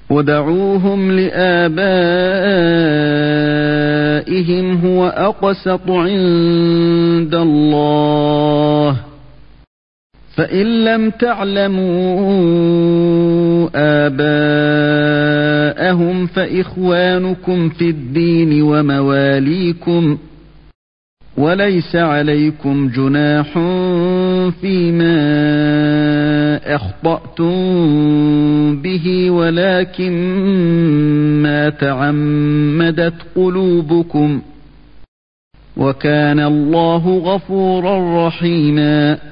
ودعوهم لآبائهم هو أقسط عند الله فإن لم تعلموا آباءهم فإخوانكم في الدين ومواليكم وليس عليكم جناح فيما أخطأتم به ولكن ما تعمدت قلوبكم وكان الله غفورا رحيما